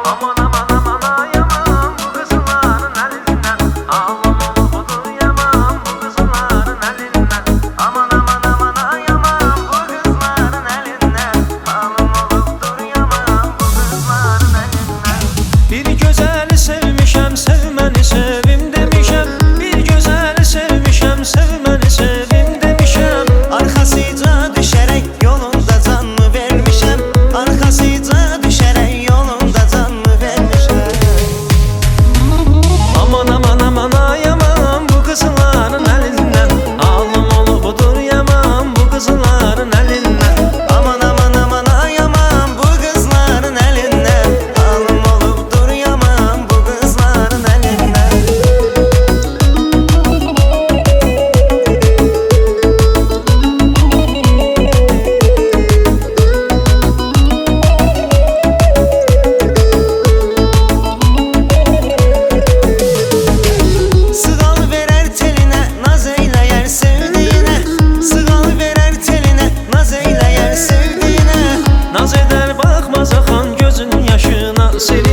Aman aman aman ayamam bu kızların elinden. Ağlam olup duyamam bu kızların elinden. Aman aman aman ayamam bu kızların elinden. Ağlam olup duyamam bu kızların elinden. Bir gözəli sevmişəm, sevməni sevim demişəm. Bir gözəli sevmişəm, sevməni sevim demişəm. Arxasıca düşərək yolunda canımı vermişəm. Arxasıca düşərək yolunda canımı vermişəm. Aman aman aman ayamam bu qızların əlindən. Ağlam olub duyamam bu qızların əlindən. Aman aman aman ayamam bu qızların əlindən. Ağlam olub duruyamam bu qızların əlindən. Sığal verər telinə, naz eyləyər sevdiyinə. Sığal verər telinə, naz eyləyər sevdiyinə. Naz edər baxmaz axan gözün yaşına, seni